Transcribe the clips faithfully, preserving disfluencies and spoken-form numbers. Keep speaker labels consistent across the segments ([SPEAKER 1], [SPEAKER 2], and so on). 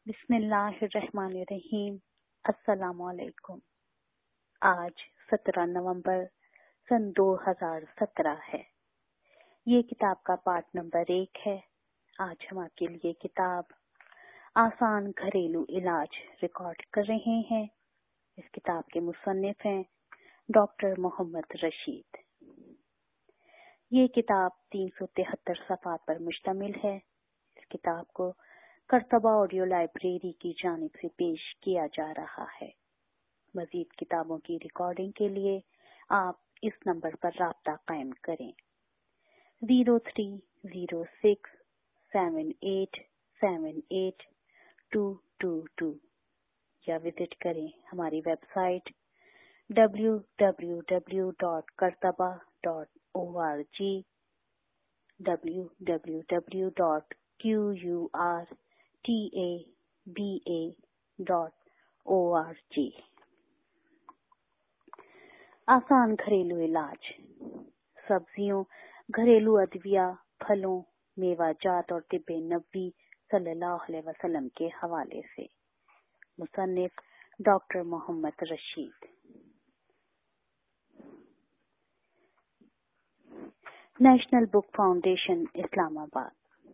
[SPEAKER 1] بسم اللہ الرحمن الرحیم۔ السلام علیکم۔ آج سترہ نومبر سن دو ہزار سترہ ہے۔ یہ کتاب کا پارٹ نمبر ایک ہے۔ آج ہم آپ کے لیے کتاب آسان گھریلو علاج ریکارڈ کر رہے ہیں۔ اس کتاب کے مصنف ہیں ڈاکٹر محمد رشید۔ یہ کتاب تین سو تہتر صفحات پر مشتمل ہے۔ اس کتاب کو کرتبہ آڈیو لائبریری کی جانب سے پیش کیا جا رہا ہے۔ مزید کتابوں کی ریکارڈنگ کے لیے آپ اس نمبر پر رابطہ قائم کریں zero three zero six seven eight seven eight two two two یا وزٹ کریں ہماری website W W W dot Qurtaba dot O R G W W W dot Q U R T A B A dot O R G. آسان گھریلو علاج، سبزیوں، گھریلو ادویہ، پھلوں، میوہ جات اور طب نبوی صلی اللہ علیہ وسلم کے حوالے سے۔ مصنف doctor Muhammad Rashid. National Book Foundation Islamabad.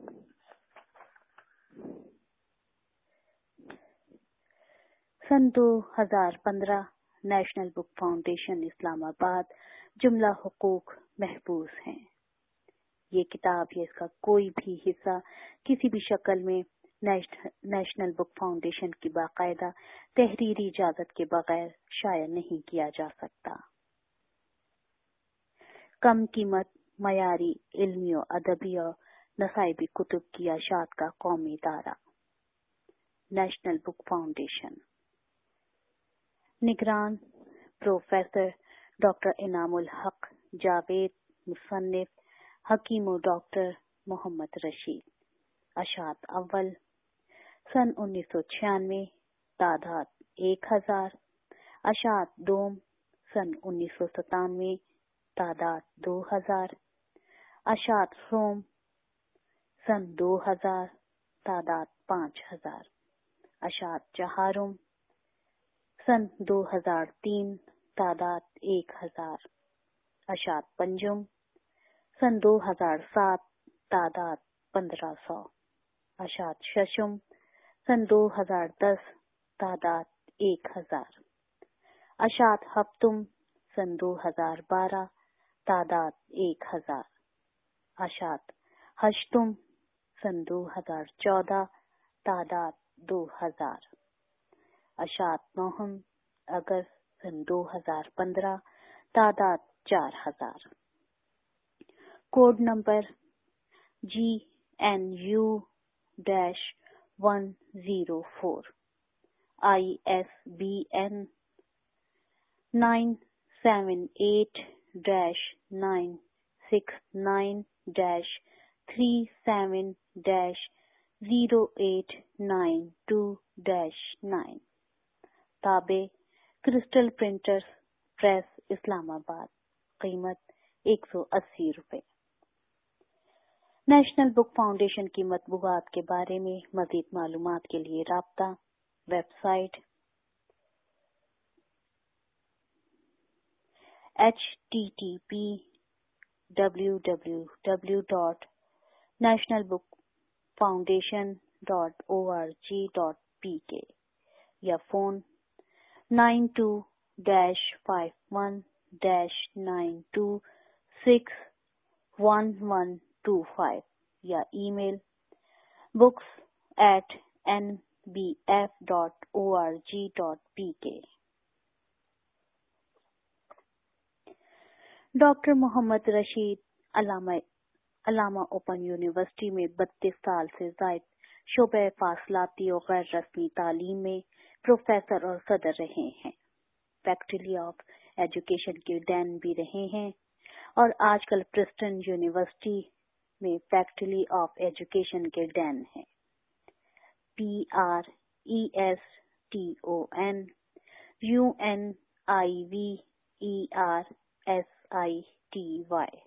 [SPEAKER 1] سن دو ہزار پندرہ نیشنل بک فاؤنڈیشن اسلام آباد جملہ حقوق محفوظ ہیں۔ یہ کتاب یا اس کا کوئی بھی حصہ کسی بھی شکل میں نیشنل بک فاؤنڈیشن کی باقاعدہ تحریری اجازت کے بغیر شائع نہیں کیا جا سکتا۔ کم قیمت، معیاری، علمی و ادبی اور نصابی کتب کی اشاعت کا قومی ادارہ نیشنل بک فاؤنڈیشن۔ نگران پروفیسر ڈاکٹر انعام الحق جاوید، مصنف حکیم و ڈاکٹر محمد رشید۔ اشاعت اول سن انیس سو چھیانوے، تعداد ایک ہزار۔ اشاعت دوم سن انیس سو ستانوے، تعداد دو ہزار۔ اشاعت سوم سن دو ہزار، تعداد پانچ ہزار۔ اشاعت چہارم سن دو ہزار تین، تعداد ایک ہزار۔ اشاعت پنجم سن دو ہزار سات، تعداد پندرہ سو۔ اشاعت ششم سن دو ہزار دس، تعداد ایک ہزار۔ اشاعت ہفتم سن دو ہزار بارہ، تعداد ایک ہزار۔ اشاعت ہشتم سن دو ہزار چودہ، تعداد دو ہزار۔ اشاعت نوہم اگست سن دو ہزار پندرہ، تعداد چار ہزار۔ Code number G N U dash one zero four, I S B N nine seven eight dash nine six nine dash three seven dash zero eight nine two dash nine. تابع Crystal Printers press Islamabad. قیمت ایک سو اسی روپے۔ National Book foundation کی مطبوعات کے بارے میں مزید معلومات کے لیے رابطہ website H T T P W W W dot National Book Foundation dot O R G dot P K یا phone nine two dash five one dash nine two six one one two five یا email books at N B F dot O R G dot P K. Doctor Muhammad Rashid Allama Allama open university میں بتیس سال سے زائد شعبہ فاصلاتی اور غیر رسمی تعلیم میں پروفیسر اور صدر رہے ہیں۔ فیکلٹی آف ایجوکیشن کے ڈین بھی رہے ہیں اور آج کل پرسٹن یونیورسٹی میں فیکلٹی آف ایجوکیشن کے ڈین ہیں۔ P R E S T O N U N I V E R S I T Y.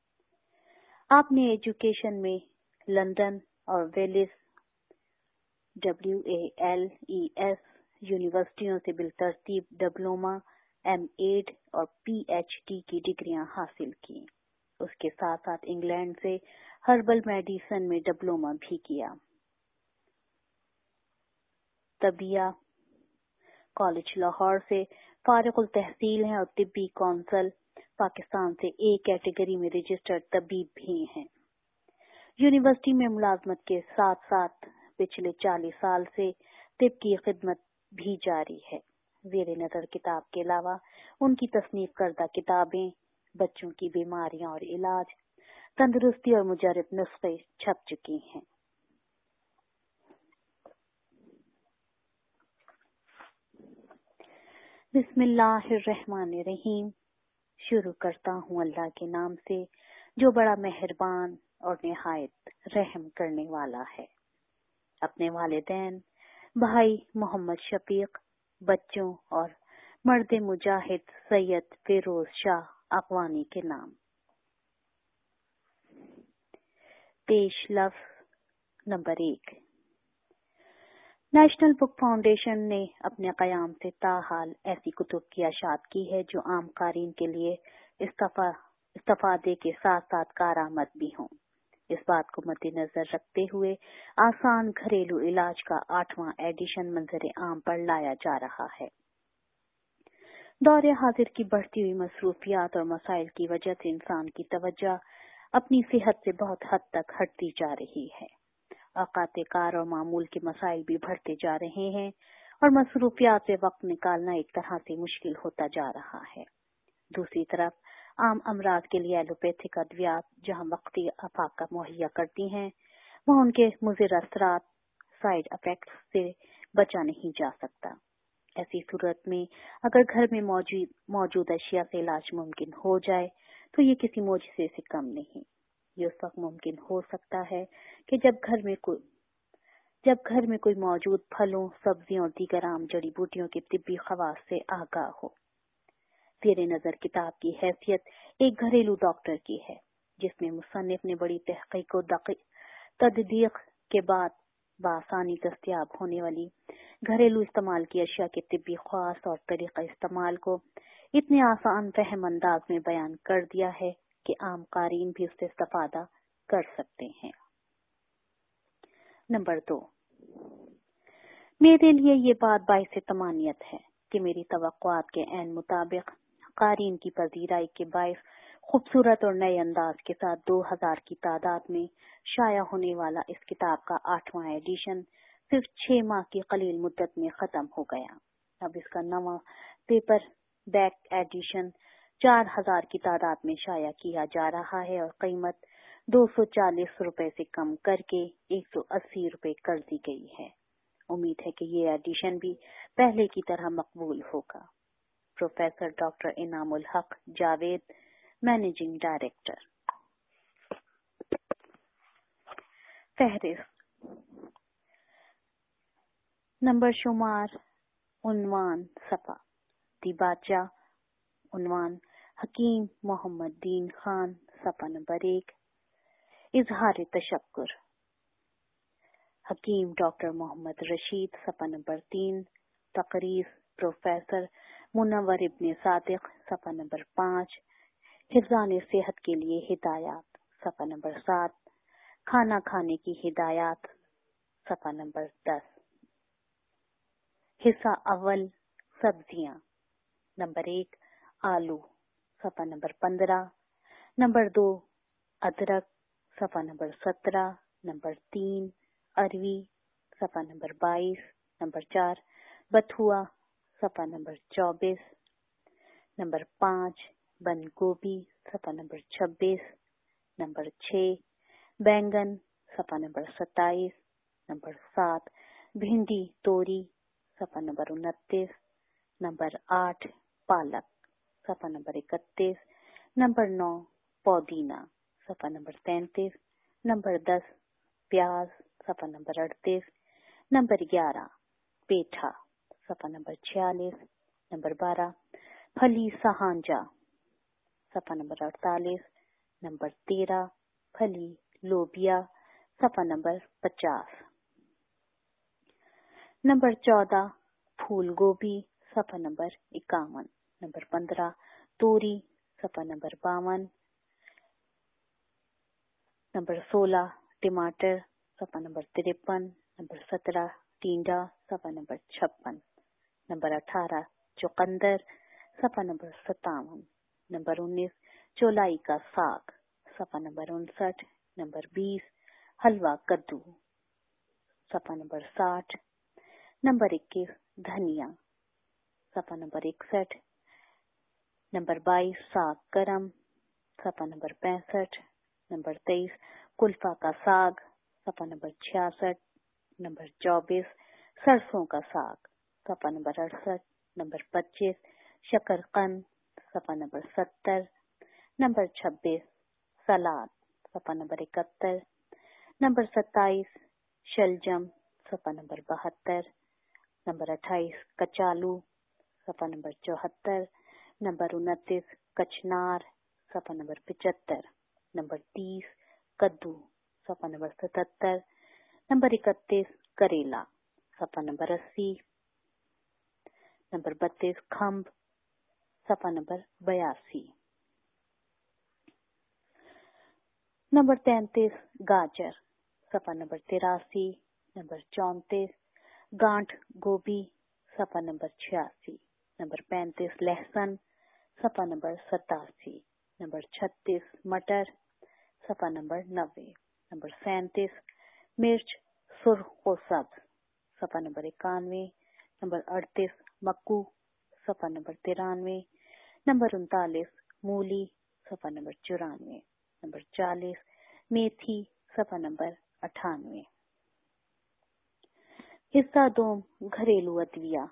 [SPEAKER 1] آپ نے ایجوکیشن میں لندن اور Wales W A L E S यूनिवर्सिटियों से बिलतरतीब डिप्लोमा, एम एड और पी एच डी की डिग्रियां हासिल की। उसके साथ साथ इंग्लैंड से हर्बल मेडिसिन में डिप्लोमा भी किया। तबिया कॉलेज लाहौर से फारिगुल तहसील हैं और तिब्बी कौंसल पाकिस्तान से ए कैटेगरी में रजिस्टर्ड तबीब भी हैं। यूनिवर्सिटी में मुलाजमत के साथ साथ पिछले चालीस साल से तिब की खिदमत भी जारी है। ज़ेरे नज़र किताब के अलावा उनकी तसनीफ करदा किताबें बच्चों की बीमारियां और इलाज, तंदुरुस्ती और मुजर्रब नुस्खे छप चुकी हैं। बिस्मिल्लाहिर्रहमानिर्रहीम। शुरू करता हूँ अल्लाह के नाम से जो बड़ा मेहरबान और निहायत रहम करने वाला है। अपने वालिदैन, भाई मोहम्मद शफीक, बच्चों और मर्द मुजाहिद सैयद फिरोज शाह अकवानी के नाम। पेश लफ्ज नंबर एक। नेशनल बुक फाउंडेशन ने अपने कयाम से ताहाल ऐसी कुतुब की अशात की है जो आम कारीन के लिए इस्तफा इस्तफादे के साथ साथ कारआमद भी हों। इस बात को मद्देनजर रखते हुए आसान घरेलू इलाज का आठवां एडिशन मंजर आम पर लाया जा रहा है। दौरे हाजिर की बढ़ती हुई मसरूफियात और मसाइल की वजह से इंसान की तवज्जो अपनी सेहत से बहुत हद तक हटती जा रही है। औकात कार और मामूल के मसाइल भी बढ़ते जा रहे हैं और मसरूफियात से वक्त निकालना एक तरह से मुश्किल होता जा रहा है। दूसरी तरफ आम अमराज के लिए एलोपैथिक अद्वियात जहां वक्ती अफाका मुहैया करती हैं, वह उनके मुज़िर असरात साइड इफेक्ट्स से बचा नहीं जा सकता। ऐसी सूरत में अगर घर में मौजूद मौजूद अशिया से इलाज मुमकिन हो जाए तो ये किसी मोजिज़े से कम नहीं। ये उस वक्त मुमकिन हो सकता है कि जब घर में कोई जब घर में कोई मौजूद फलों, सब्जियों और दीगर आम जड़ी बूटियों के तिब्बी खवास से आगाह हो। ज़ेरे नज़र किताब की हैसियत एक घरेलू डॉक्टर की है, जिसमें मुसन्निफ ने बड़ी तहकीक और तददीक के बाद बआसानी दस्तयाब होने वाली घरेलू इस्तेमाल की अशिया के तिब्बी ख़ास और तरीक़ा इस्तेमाल को इतने आसान फहम अंदाज में बयान कर दिया है कि आम कारीन भी उससे इस्तेफादा कर सकते हैं। नंबर दो। मेरे लिए ये बात बाइस तमानियत है कि मेरी तवक्कुआत के ऐन मुताबिक कारीन की पजीराई के बाइस खूबसूरत और नए अंदाज के साथ दो हजार की तादाद में शाया होने वाला इस किताब का आठवां एडिशन सिर्फ छह माह की कलील मुद्दत में खत्म हो गया। अब इसका नवा पेपर बैक एडिशन चार हजार की तादाद में शाया किया जा रहा है और कीमत दो सौ चालीस रुपए से कम करके एक सौ अस्सी रुपए कर दी गई है। उम्मीद है कि ये एडिशन भी पहले की तरह मकबूल होगा। Professor doctor Inamul Haq Javed, managing director. फहरिस्त। नंबर शुमार, उन्वान सफ़ा, दिबाचा, उन्वान हकीम मोहम्मद दीन खान, सफ़ा नंबर एक। इजहार तशक्कुर, हकीम डॉक्टर मोहम्मद रशीद, सफ़ा नंबर तीन। तकरीर प्रोफेसर मुनव्वर इब्ने सादिक, सफ़ा नंबर पाँच। हिफ्ज़ान सेहत के लिए हिदायत, सफ़ा नंबर सात। खाना खाने की हिदायत, सफ़ा नंबर दस। हिस्सा अव्वल सब्जियां, नंबर एक आलू, सफ़ा नंबर पंद्रह। नंबर दो अदरक, सफ़ा नंबर सत्रह। नंबर तीन अरवी, सफ़ा नंबर बाईस। नंबर चार बथुआ, सफ़ा नंबर चौबीस। नंबर पाँच बंद गोभी, सफ़ा नंबर छब्बीस। नंबर छः बैंगन, सफ़ा नंबर सत्ताईस। नंबर सात भिंडी तोरी, सफ़ा नंबर उनतीस। नंबर आठ पालक, सफ़ा नंबर इकतीस। नंबर नौ पुदीना, सफ़ा नंबर तैंतीस। नंबर दस प्याज, सफ़ा नंबर अड़तीस। नंबर ग्यारह पेठा, सफ़ा नंबर छियालीस। नंबर बारह फली सहांजा, सफ़ा नंबर अड़तालीस। नंबर तेरह फली लोबिया, सफ़ा नंबर पचास। نمبر چودہ پھول گوبھی صفحہ نمبر اکاون. نمبر پندرہ توری صفحہ نمبر باون. نمبر سولہ ٹماٹر صفحہ نمبر ترپن. نمبر سترہ ٹینڈا صفحہ نمبر چھپن. نمبر اٹھارہ چقندر صفحہ نمبر ستاون. نمبر انیس چولائی کا ساگ صفحہ نمبر انسٹھ. نمبر بیس حلوہ کدو صفحہ نمبر ساٹھ. نمبر اکیس دھنیا صفحہ نمبر اکسٹھ. نمبر بائیس ساگ گرم صفحہ نمبر پینسٹھ. نمبر تیئیس کلفا کا ساگ صفحہ نمبر چھیاسٹھ. نمبر چوبیس سرسوں کا ساگ صفحہ نمبر اڑسٹھ. نمبر پچیس شکرقند صفحہ نمبر ستر. نمبر چھبیس سلاد صفحہ نمبر اکہتر. نمبر ستائیس شلجم صفحہ نمبر بہتر. نمبر اٹھائیس کچالو صفحہ نمبر چوہتر. نمبر انتیس کچنار صفحہ نمبر پچہتر. نمبر تیس کدو صفحہ نمبر ستہتر. نمبر اکتیس کریلا صفحہ نمبر اسی. نمبر بتیس کھمب صفحہ نمبر بیاسی. نمبر تینتیس گاجر صفحہ نمبر تراسی. نمبر چونتیس گانٹھ گوبھی صفحہ نمبر چھیاسی. نمبر پینتیس لہسن صفحہ نمبر ستاسی. نمبر چھتیس مٹر صفحہ نمبر نوے. نمبر سینتیس مرچ سرخ و سبز صفحہ نمبر اکانوے. نمبر اڑتیس مکو صفحہ نمبر ترانوے. نمبر انتالیس مولی صفحہ نمبر چورانوے. نمبر چالیس میتھی صفحہ نمبر اٹھانوے. حصہ دوم گھریلو ادویہ.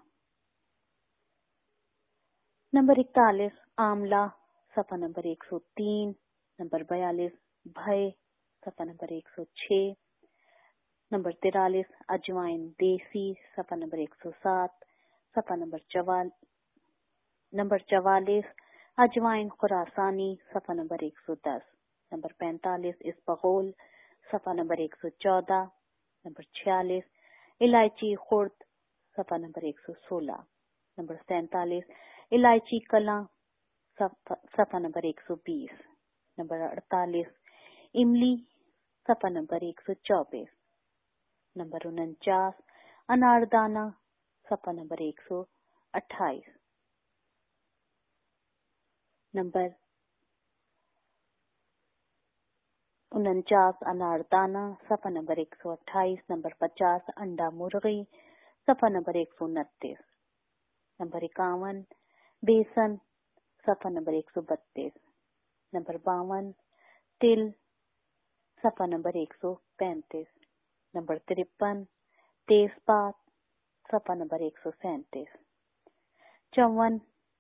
[SPEAKER 1] نمبر اکتالیس آملہ صفحہ نمبر ایک سو تین. نمبر بیالیس بھے صفحہ نمبر ایک سو چھ. نمبر ترالیس اجوائن دیسی صفحہ نمبر ایک سو سات. صفحہ نمبر چوال نمبر چوالیس اجوائن خراسانی صفحہ نمبر ایک سو دس. نمبر پینتالیس اسبغول صفحہ نمبر ایک سو چودہ. نمبر چھیالیس الائچی خرد صفحہ نمبر ایک سو سولہ. نمبر سینتالیس الائچی کلاں صفحہ نمبر ایک سو بیس. نمبر اڑتالیس املی صفحہ نمبر ایک سو چوبیس. نمبر انچاس اناردانہ صفحہ نمبر ایک سو اٹھائیس. نمبر انچاس اناردانہ صفحہ نمبر ایک سو اٹھائیس. نمبر پچاس انڈا مرغی صفحہ نمبر ایک سو انتیس. نمبر اکاون بیسن صفحہ نمبر ایک سو بتیس. نمبر باون تل صفحہ نمبر ایک سو پینتیس. نمبر ترپن تیز پات صفحہ نمبر ایک سو سینتیس. چون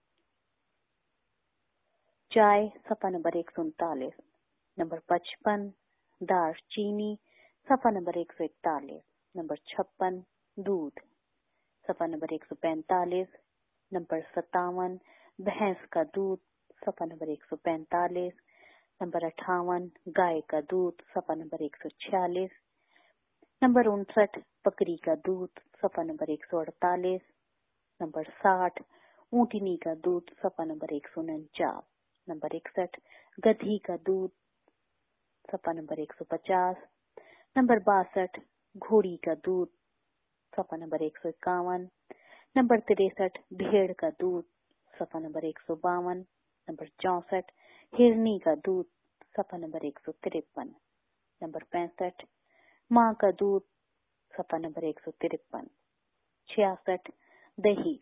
[SPEAKER 1] چائے صفحہ نمبر ایک سو انتالیس. نمبر پچپن دار چینی صفحہ نمبر ایک سو اکتالیس. نمبر چھپن دودھ صفحہ نمبر ایک سو پینتالیس. نمبر ستاون بھینس کا دودھ صفحہ نمبر ایک سو پینتالیس. نمبر اٹھاون گائے کا دودھ صفحہ نمبر ایک سو چھیالیس. نمبر انسٹھ بکری کا دودھ صفحہ نمبر ایک سو اڑتالیس. نمبر ساٹھ اونٹنی کا دودھ صفحہ نمبر ایک سو انچاس. نمبر اکسٹھ گدھی کا دودھ صفحہ نمبر ایک سو پچاس. نمبر باسٹھ گھوڑی کا دودھ صفحہ نمبر ایک سو اکاون. نمبر تریسٹھ بھیڑ کا دودھ صفحہ نمبر ایک سو باون. نمبر چونسٹھ ہرنی کا دودھ صفحہ نمبر ایک سو ترپن. نمبر پینسٹھ ماں کا دودھ صفحہ نمبر ایک سو ترپن. چھیاسٹھ دہی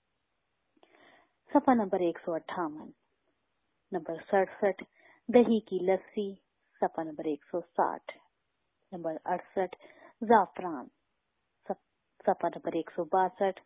[SPEAKER 1] صفحہ نمبر ایک سو اٹھاون. نمبر سڑسٹھ دہی کی لسی صفحہ نمبر ایک سو ساٹھ. نمبر اڑسٹھ زعفران صفحہ نمبر ایک سو باسٹھ.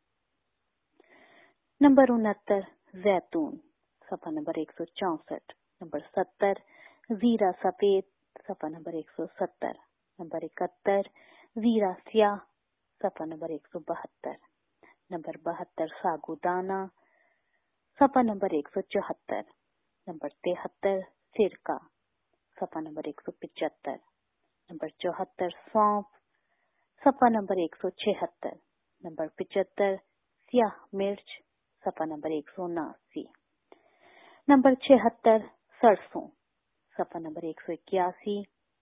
[SPEAKER 1] نمبر انہتر زیتون صفحہ نمبر ایک سو چونسٹھ. نمبر ستر زیرہ سفید صفحہ نمبر ایک سو ستر. نمبر اکہتر زیرہ سیاہ صفحہ نمبر ایک سو بہتر. نمبر بہتر ساگو دانہ صفحہ نمبر ایک سو چوہتر. نمبر تہتر سرکہ صفحہ نمبر ایک سو پچہتر. نمبر چوہتر سونف صفحہ نمبر ایک سو چھہتر. نمبر پچہتر سیاہ مرچ صفحہ نمبر ایک سو اناسی. نمبر چھہتر سرسوں صفحہ نمبر ایک سو اکیاسی.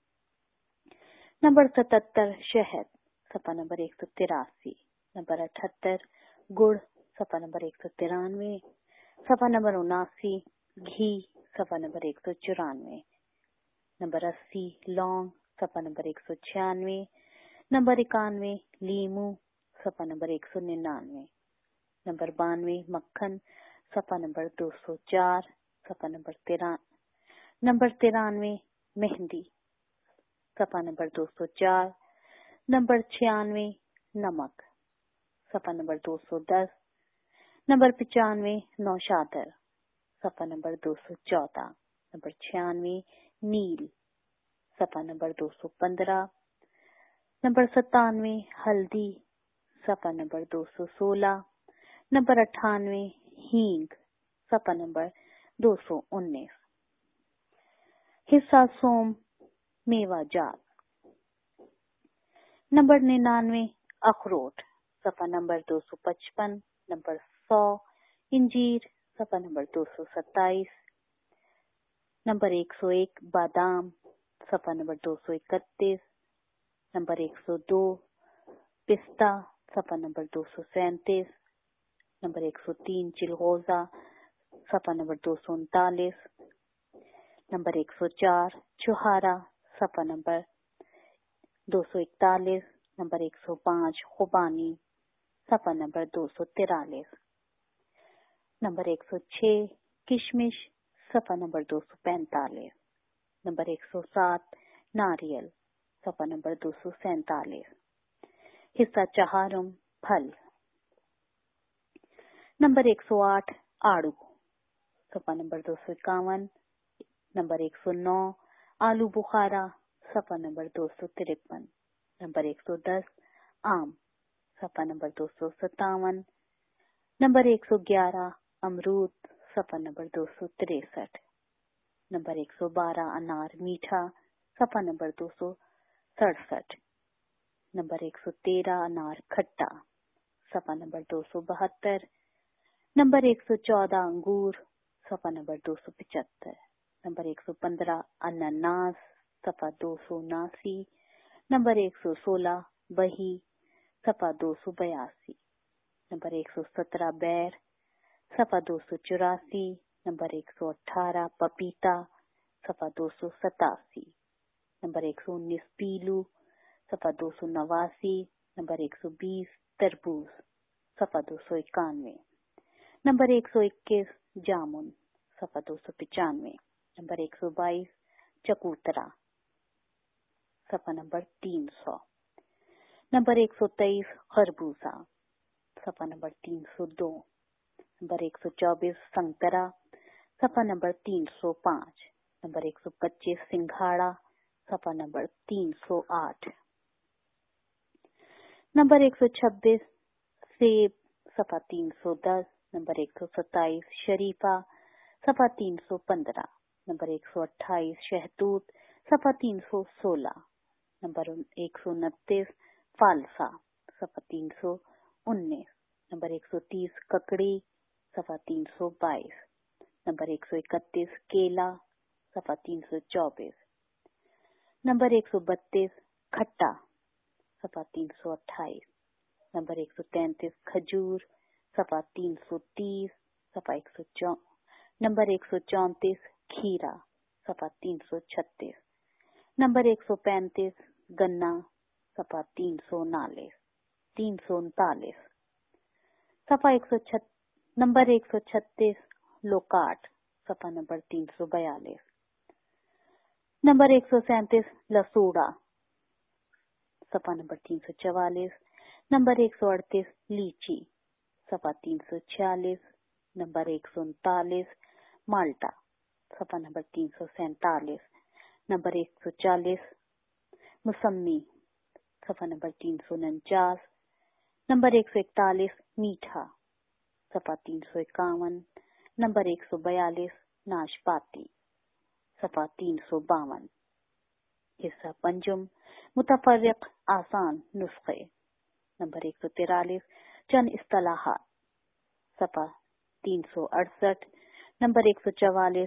[SPEAKER 1] نمبر ستتر شہد صفحہ نمبر ایک سو تراسی. نمبر اٹھہتر گڑ صفحہ نمبر ایک سو ترانوے. صفحہ نمبر اناسی گھی صفحہ نمبر ایک سو چورانوے. نمبر اسی لونگ صفحہ نمبر ایک سو چھیانوے. نمبر اکانوے لیمو صفحہ نمبر ایک سو ننانوے. نمبر بانوے مکھن صفحہ نمبر دو سو چار. صفحہ نمبر تیرہ نمبر ترانوے مہندی صفحہ نمبر دو سو چار. نمبر چھیانوے نمک صفحہ نمبر دو سو دس. نمبر پچانوے نوشادر صفحہ نمبر دو سو چودہ. نمبر چھیانوے نیل صفحہ نمبر دو سو پندرہ. نمبر ستانوے ہلدی صفحہ نمبر دو سو سولہ. نمبر اٹھانوے ہینگ صفحہ نمبر دو سو انیس. حصہ سوم میوہ جات. نمبر ننانوے اخروٹ صفحہ نمبر دو سو پچپن. نمبر سو انجیر صفحہ نمبر دو سو ستائیس. نمبر ایک سو ایک بادام صفحہ نمبر دو سو اکتیس. نمبر ایک سو دو پستہ صفحہ نمبر دو سو سینتیس. نمبر ایک سو تین چلغوزہ صفحہ نمبر دو سو انتالیس. نمبر ایک سو چار چھہارا صفحہ نمبر دو سو اکتالیس. نمبر ایک سو پانچ خوبانی صفحہ نمبر دو سو ترالیس. نمبر ایک سو چھ کشمش صفحہ نمبر دو سو پینتالیس. نمبر ایک سو سات ناریل صفحہ نمبر دو سو سینتالیس. حصہ چہارم پھل. نمبر ایک سو آٹھ آڑو صفحہ نمبر دو سو اکاون. نمبر ایک سو نو آلو بخارا صفحہ نمبر دو سو ترپن. نمبر ایک سو دس آم صفحہ نمبر دو سو ستاون. نمبر ایک سو گیارہ امرود صفحہ نمبر دو سو تریسٹھ. نمبر ایک سو بارہ انار میٹھا صفحہ نمبر دو سو سڑسٹھ. نمبر ایک سو تیرہ انار کھٹا صفحہ نمبر دو سو بہتر. نمبر ایک سو چودہ انگور صفحہ نمبر دو سو پچہتر. نمبر ایک سو پندرہ انناس صفحہ دو سو اناسی. نمبر ایک سو سولہ بہی صفحہ دو سو بیاسی. نمبر ایک سو سترہ بیر صفحہ دو سو چوراسی. نمبر ایک سو اٹھارہ پپیتا صفحہ دو سو ستاسی. نمبر ایک سو انیس پیلو صفحہ دو سو نواسی. نمبر ایک سو بیس تربوز صفحہ دو سو اکانوے. نمبر ایک سو اکیس جامن صفحہ دو سو پچانوے. نمبر ایک سو بائیس چکوترا صفحہ نمبر تین سو. نمبر ایک سو تیئیس خربوزہ صفحہ نمبر تین سو دو. نمبر ایک سو چوبیس سنگترا صفحہ نمبر تین سو پانچ. نمبر ایک سو پچیس سنگھاڑا صفحہ نمبر تین سو آٹھ. نمبر ایک سو چھبیس سیب صفحہ تین سو دس. نمبر ایک سو ستائیس شریفہ صفحہ تین سو پندرہ. نمبر ایک سو اٹھائیس شہتوت صفحہ تین سو سولہ. نمبر ایک سو انتیس فالسا صفحہ تین سو انیس. نمبر ایک سو تیس ککڑی صفحہ تین سو بائیس. نمبر ایک سو اکتیس کیلا صفحہ تین سو چوبیس. نمبر ایک سو بتیس کھٹا صفحہ تین سو اٹھائیس. نمبر ایک سو تینتیس کھجور صفحہ تین سو تیس. صفحہ ایک سو چو نمبر ایک سو چونتیس کھیرا صفحہ تین سو چھتیس. نمبر ایک سو پینتیس گنا صفحہ تین سو انالیس تین سو انتالیس. صفحہ ایک سو چھت نمبر ایک سو چھتیس لوکاٹ صفحہ نمبر تین سو بیالیس. نمبر ایک سو سینتیس لسوڑا صفحہ نمبر تین سو چوالیس. نمبر ایک سو اڑتیس لیچی صفحہ تین سو چھیالیس. نمبر ایک سو انتالیس مالٹا صفحہ نمبر تین سو سینتالیس. نمبر ایک سو چالیس موسمی صفحہ نمبر تین سو انچاس. نمبر ایک سو اکتالیس میٹھا صفحہ تین سو اکاون. نمبر ایک سو بیالیس ناشپاتی صفحہ تین سو باون. حصہ پنجم متفرق آسان نسخے. نمبر ایک سو تیرالیس चंद इस्तेलाहात, सफ़ा तीन सौ अड़सठ, नंबर एक सौ चवालीस,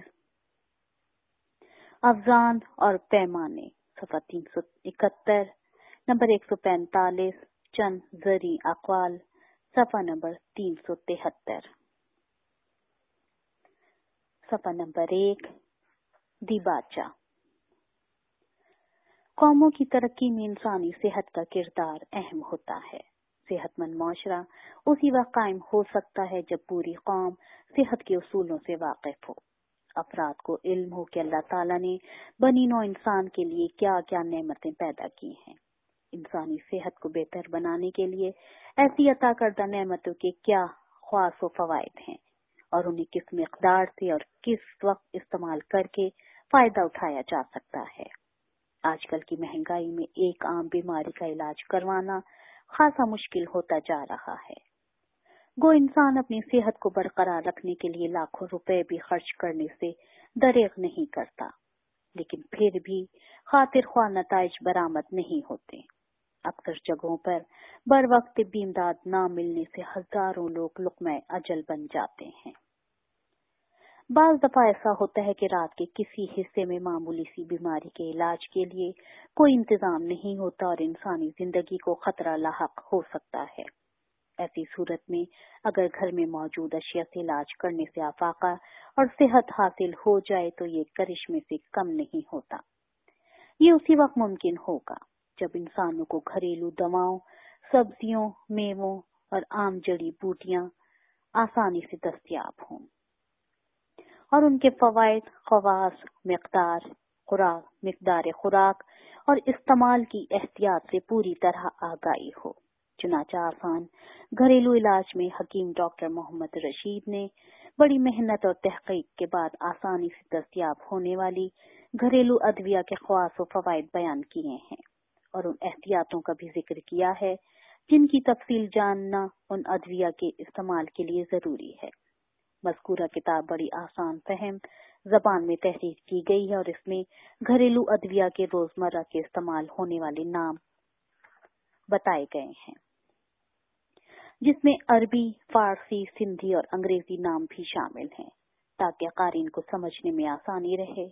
[SPEAKER 1] अफजान और पैमाने, सफ़ा तीन सौ इकहत्तर, नंबर एक सौ पैंतालीस, चंद जरी अक़वाल, सफ़ा नंबर तीन सौ तिहत्तर। सफ़ा नंबर एक, दिबाचा। कौमों की तरक्की में इंसानी सेहत का किरदार अहम होता है। सेहतमंद माशरा उसी वक्त कायम हो सकता है जब पूरी कौम सेहत के उसूलों से वाकिफ हो। अफराद को इल्म हो कि अल्लाह ताला ने बनी नौ इंसान के लिए क्या क्या नेमतें पैदा की हैं। इंसानी सेहत को बेहतर बनाने के लिए ऐसी अता करदा नेमतों के क्या ख्वास व फवायद हैं और उन्हें किस मिकदार से और किस वक्त इस्तेमाल करके फायदा उठाया जा सकता है। आजकल की महंगाई में एक आम बीमारी का इलाज करवाना खासा मुश्किल होता जा रहा है। गो इंसान अपनी सेहत को बरकरार रखने के लिए लाखों रुपए भी खर्च करने से दरेग नहीं करता, लेकिन फिर भी खातिर ख्वाह नताइज बरामद नहीं होते। अक्सर जगहों पर बर वक्त तिब्बी इमदाद न मिलने से हजारों लोग लुक़्मा अजल बन जाते हैं। बाज़ दफा ऐसा होता है कि रात के किसी हिस्से में मामूली सी बीमारी के इलाज के लिए कोई इंतजाम नहीं होता और इंसानी जिंदगी को खतरा लाहक हो सकता है। ऐसी सूरत में अगर घर में मौजूद अशिया से इलाज करने से आफाका और सेहत हासिल हो जाए तो ये करिश्मे से कम नहीं होता। ये उसी वक्त मुमकिन होगा जब इंसानों को घरेलू दवाओं, सब्जियों, मेवों और आम जड़ी बूटियां आसानी से दस्तयाब हों और उनके फवायद, खवास, मिकदार खुराक मिकदार खुराक और इस्तेमाल की एहतियात से पूरी तरह आगाही हो। चुनाचा आसान घरेलू इलाज में हकीम डॉक्टर मोहम्मद रशीद ने बड़ी मेहनत और तहकीक के बाद आसानी से दस्तयाब होने वाली घरेलू अदविया के ख्वास व फवायद बयान किए हैं और उन एहतियातों का भी जिक्र किया है जिनकी तफसील जानना उन अदविया के इस्तेमाल के लिए जरूरी है। मज़कूरा किताब बड़ी आसान फहम जबान में तहरीर की गई है और इसमें घरेलू अदविया के रोजमर्रा के इस्तेमाल होने वाले नाम बताए गए हैं, जिसमें अरबी, फारसी, सिंधी और अंग्रेजी नाम भी शामिल हैं ताकि क़ारीन को समझने में आसानी रहे।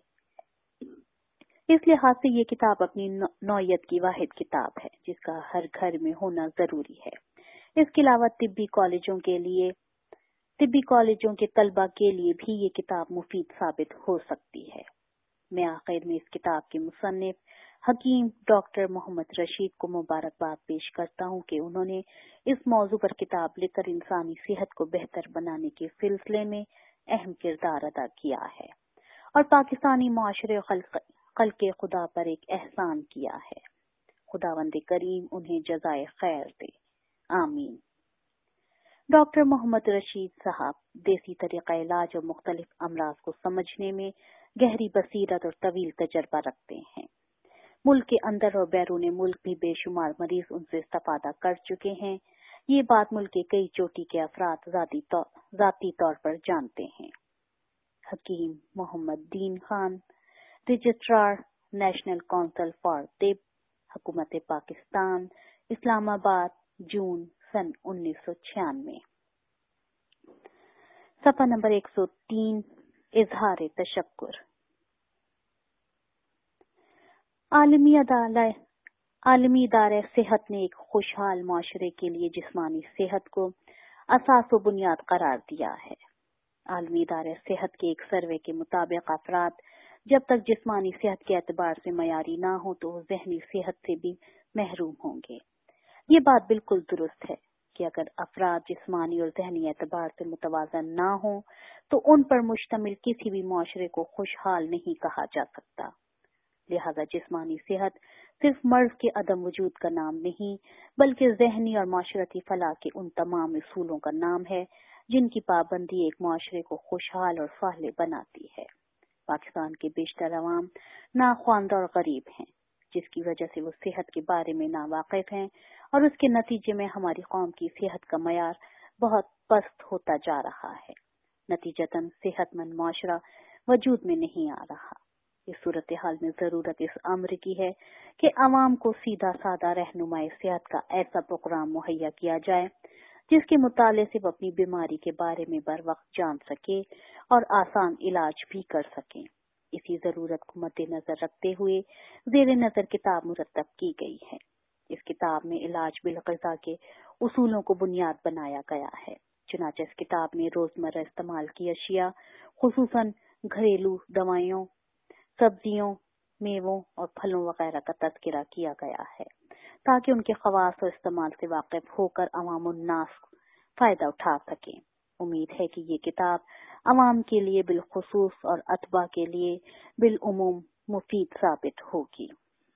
[SPEAKER 1] इस लिहाज से ये किताब अपनी नौयत की वाहिद किताब है जिसका हर घर में होना जरूरी है। इसके अलावा तिब्बी कॉलेजों के लिए तिब्बी कॉलेजों के तलबा के लिए भी ये किताब मुफीद साबित हो सकती है। मैं आखिर में इस किताब के मुसन्निफ हकीम डॉक्टर मोहम्मद रशीद को मुबारकबाद पेश करता हूँ कि उन्होंने इस मौजू पर किताब लिखकर इंसानी सेहत को बेहतर बनाने के सिलसिले में अहम किरदार अदा किया है और पाकिस्तानी माशरे खल्क़े खुदा पर एक एहसान किया है। खुदावंद करीम उन्हें जज़ाए खैर दे, आमीन। डॉक्टर मोहम्मद रशीद साहब देसी तरीक़ा इलाज और मुख्तलिफ अमराज को समझने में गहरी बसीरत और तवील तजर्बा रखते हैं। मुल्क के अंदर और बैरून मुल्क भी बेशुमार मरीज उनसे इस्तेफादा कर चुके हैं। ये बात मुल्क के कई चोटी के अफराद ज़ाती तौर, ज़ाती तौर पर जानते हैं। हकीम Mohammad Din Khan, registrar National Council for तिब, हुकूमत पाकिस्तान, इस्लामाबाद, जून सन उन्नीस सौ छियानवे। सफ़ा नंबर एक सौ तीन, इजहार तशक्कुर। आलमी अदालत आलमी इदारे सेहत ने एक खुशहाल माशरे के लिए जिस्मानी सेहत को असास व बुनियाद करार दिया है। आलमी इदारे सेहत के एक सर्वे के मुताबिक अफराद जब तक जिस्मानी सेहत के एतबार से मयारी ना हो तो वो जहनी सेहत से भी महरूम होंगे। ये बात बिल्कुल दुरुस्त है कि अगर अफराद जिस्मानी और जहनी एतबार से मुतवाज़न ना हो तो उन पर मुश्तमिल किसी भी माशरे को खुशहाल नहीं कहा जा सकता। लिहाजा जिस्मानी सेहत सिर्फ मर्ज के अदम वजूद का नाम नहीं बल्कि जहनी और माशरती फलाह के उन तमाम उसूलों का नाम है जिनकी पाबंदी एक माशरे को खुशहाल और साले बनाती है। पाकिस्तान के बेशतर अवाम नाख्वानदा और गरीब हैं, जिसकी वजह से वो सेहत के बारे में नावाकिफ हैं और उसके नतीजे में हमारी कौम की सेहत का मयार बहुत पस्त होता जा रहा है। नतीजतन सेहतमंद माशरा वजूद में नहीं आ रहा। इस सूरत हाल में जरूरत इस अम्र की है कि अवाम को सीधा साधा रहनुमाई सेहत का ऐसा प्रोग्राम मुहैया किया जाए جس کے مطالعے سے وہ اپنی بیماری کے بارے میں بر وقت جان سکے اور آسان علاج بھی کر سکیں۔ اسی ضرورت کو مد نظر رکھتے ہوئے زیر نظر کتاب مرتب کی گئی ہے۔ اس کتاب میں علاج بالغذا کے اصولوں کو بنیاد بنایا گیا ہے۔ چنانچہ اس کتاب میں روزمرہ استعمال کی اشیاء خصوصاً گھریلو دوائیوں، سبزیوں، میووں اور پھلوں وغیرہ کا تذکرہ کیا گیا ہے تاکہ ان کے خواص اور استعمال سے واقف ہو کر عوام الناس فائدہ اٹھا سکیں۔ امید ہے کہ یہ کتاب عوام کے لیے بالخصوص اور اتباع کے لیے بالعموم مفید ثابت ہوگی۔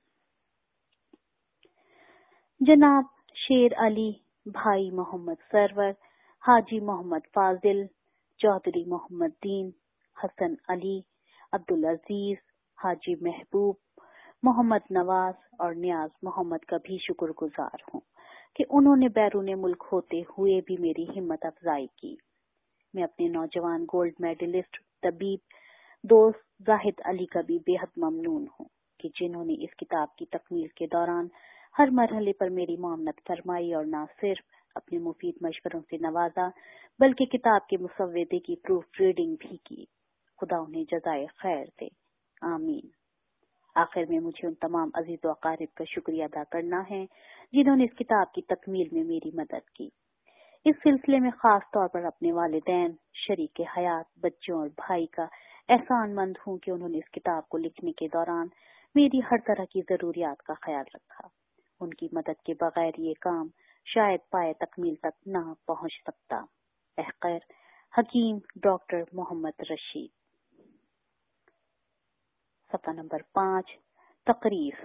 [SPEAKER 1] جناب شیر علی بھائی محمد سرور، حاجی محمد فاضل، چودھری محمد دین، حسن علی، عبدالعزیز، حاجی محبوب، محمد نواز اور نیاز محمد کا بھی شکر گزار ہوں کہ انہوں نے بیرون ملک ہوتے ہوئے بھی میری ہمت افزائی کی۔ میں اپنے نوجوان گولڈ میڈلسٹ طبیب دوست زاہد علی کا بھی بے حد ممنون ہوں کہ جنہوں نے اس کتاب کی تکمیل کے دوران ہر مرحلے پر میری معاونت فرمائی اور نہ صرف اپنے مفید مشوروں سے نوازا بلکہ کتاب کے مسودے کی پروف ریڈنگ بھی کی۔ خدا انہیں جزائے خیر دے، آمین۔ آخر میں مجھے ان تمام عزیز و اقارب کا شکریہ ادا کرنا ہے جنہوں نے اس کتاب کی تکمیل میں میری مدد کی۔ اس سلسلے میں خاص طور پر اپنے والدین، شریک حیات، بچوں اور بھائی کا احسان مند ہوں کہ انہوں نے اس کتاب کو لکھنے کے دوران میری ہر طرح کی ضروریات کا خیال رکھا۔ ان کی مدد کے بغیر یہ کام شاید پائے تکمیل تک نہ پہنچ سکتا۔ تحقیر حکیم ڈاکٹر محمد رشید۔ صفحہ نمبر پانچ، تقریر۔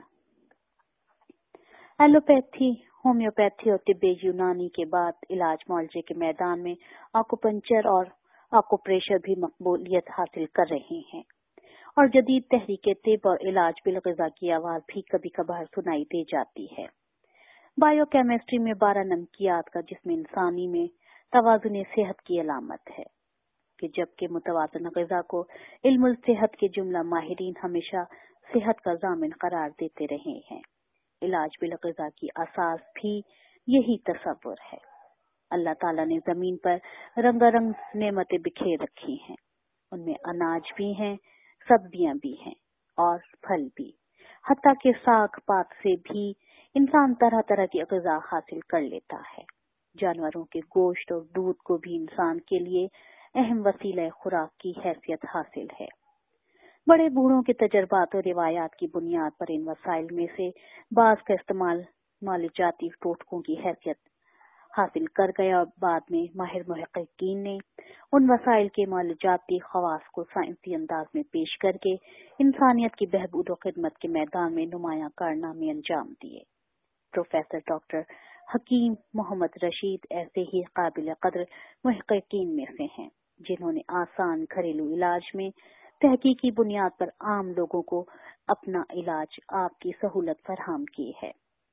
[SPEAKER 1] ایلوپیتھی، ہومیوپیتھی اور طب یونانی کے بعد علاج معالجے کے میدان میں آکوپنچر اور آکوپریشر بھی مقبولیت حاصل کر رہے ہیں اور جدید تحریک طب اور علاج بالغذا کی آواز بھی کبھی کبھار سنائی دے جاتی ہے۔ بائیو کیمسٹری میں بارہ نمکیات کا جسم انسانی میں توازن صحت کی علامت ہے کہ جبکہ متوازن غذا کو علم الصحت کے جملہ ماہرین ہمیشہ صحت کا ضامن قرار دیتے رہے ہیں، علاج بالغذا کی اساس بھی یہی تصور ہے۔ اللہ تعالیٰ نے زمین پر رنگا رنگ نعمتیں بکھیر رکھی ہیں، ان میں اناج بھی ہیں، سبزیاں بھی ہیں اور پھل بھی، حتیٰ کہ ساگ پات سے بھی انسان طرح طرح کی غذا حاصل کر لیتا ہے۔ جانوروں کے گوشت اور دودھ کو بھی انسان کے لیے اہم وسیلہ خوراک کی حیثیت حاصل ہے۔ بڑے بوڑھوں کے تجربات اور روایات کی بنیاد پر ان وسائل میں سے بعض کا استعمال معالجاتی ٹوٹکوں کی حیثیت حاصل کر گیا اور بعد میں ماہر محققین نے ان وسائل کے معالجاتی خواص کو سائنسی انداز میں پیش کر کے انسانیت کی بہبود و خدمت کے میدان میں نمایاں کارنامے انجام دیے۔ پروفیسر ڈاکٹر حکیم محمد رشید ایسے ہی قابل قدر محققین میں سے ہیں جنہوں نے آسان گھریلو علاج میں تحقیقی بنیاد پر عام لوگوں کو اپنا علاج آپ کی سہولت فراہم کی ہے۔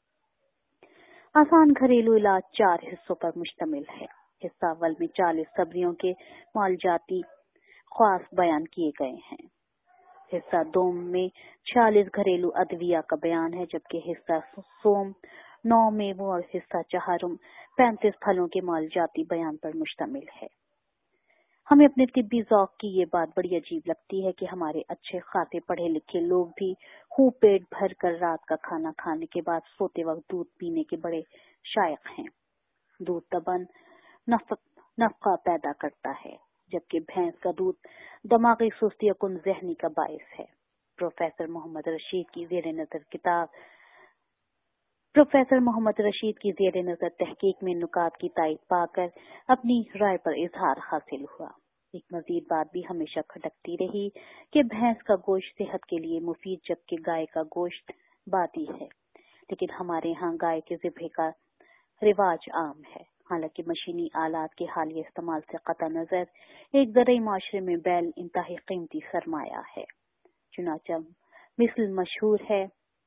[SPEAKER 1] آسان گھریلو علاج چار حصوں پر مشتمل ہے۔ حصہ اول میں چالیس سبزیوں کے معالجاتی خواص بیان کیے گئے ہیں۔ حصہ دوم میں چھیالیس گھریلو ادویہ کا بیان ہے، جبکہ حصہ سوم نو میووں اور حصہ چہارم پینتیس پھلوں کے معالجاتی بیان پر مشتمل ہے۔ ہمیں اپنے طبی ذوق کی یہ بات بڑی عجیب لگتی ہے کہ ہمارے اچھے خاصے پڑھے لکھے لوگ بھی خوب پیٹ بھر کر رات کا کھانا کھانے کے بعد سوتے وقت دودھ پینے کے بڑے شائق ہیں۔ دودھ طبعاً نفقہ پیدا کرتا ہے، جبکہ بھینس کا دودھ دماغی سستی اور کن ذہنی کا باعث ہے۔ پروفیسر محمد رشید کی زیر نظر کتاب پروفیسر محمد رشید کی زیر نظر تحقیق میں نکات کی تائید پا کر اپنی رائے پر اظہار حاصل ہوا۔ ایک مزید بات بھی ہمیشہ کھٹکتی رہی کہ بھینس کا گوشت صحت کے لیے مفید جبکہ گائے کا گوشت بادی ہے، لیکن ہمارے ہاں گائے کے ذبح کا رواج عام ہے۔ حالانکہ مشینی آلات کے حالیہ استعمال سے قطع نظر ایک زرعی معاشرے میں بیل انتہائی قیمتی سرمایہ ہے۔ چنانچہ مثل مشہور ہے،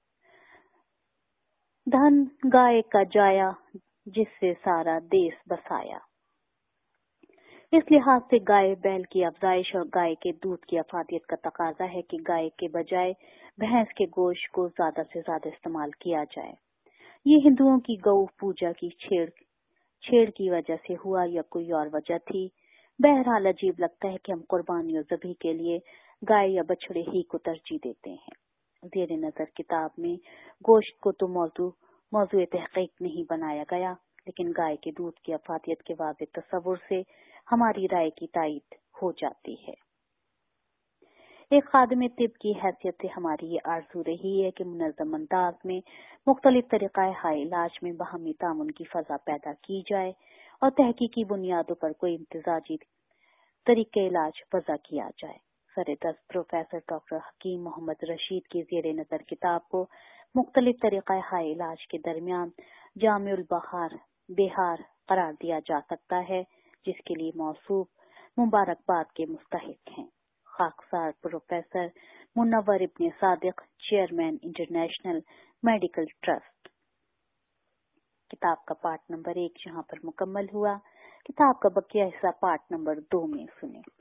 [SPEAKER 1] دھن گائے کا جایا جس سے سارا دیس بسایا۔ اس لحاظ سے گائے بیل کی افزائش اور گائے کے دودھ کی افادیت کا تقاضا ہے کہ گائے کے بجائے بھینس کے گوشت کو زیادہ سے زیادہ استعمال کیا جائے۔ یہ ہندوؤں کی گو پوجا کی چھیڑ چھیڑ کی وجہ سے ہوا یا کوئی اور وجہ تھی؟ بہرحال عجیب لگتا ہے کہ ہم قربانی اور ذبح کے لیے گائے یا بچڑے ہی کو ترجیح دیتے ہیں۔ زیر نظر کتاب میں گوشت کو تو موضوع موضوع تحقیق نہیں بنایا گیا، لیکن گائے کے دودھ کی افادیت کے واضح تصور سے ہماری رائے کی تائید ہو جاتی ہے۔ ایک خادم طب کی حیثیت سے ہماری یہ آرزو رہی ہے کہ منظم انداز میں مختلف طریقہ ہائے علاج میں باہمی تعاون کی فضا پیدا کی جائے اور تحقیقی بنیادوں پر کوئی امتزاجی طریقہ علاج وضع کیا جائے۔ سر دست پروفیسر ڈاکٹر حکیم محمد رشید کی زیر نظر کتاب کو مختلف طریقہ ہائے علاج کے درمیان جامع البحار بہار قرار دیا جا سکتا ہے، جس کے لیے موصوف مبارکباد کے مستحق ہیں۔ خاکسار professor Munawar ibn Sadiq, chairman International Medical Trust. کتاب کا پارٹ نمبر ایک یہاں پر مکمل ہوا۔ کتاب کا بقیہ حصہ پارٹ نمبر دو میں سنیں۔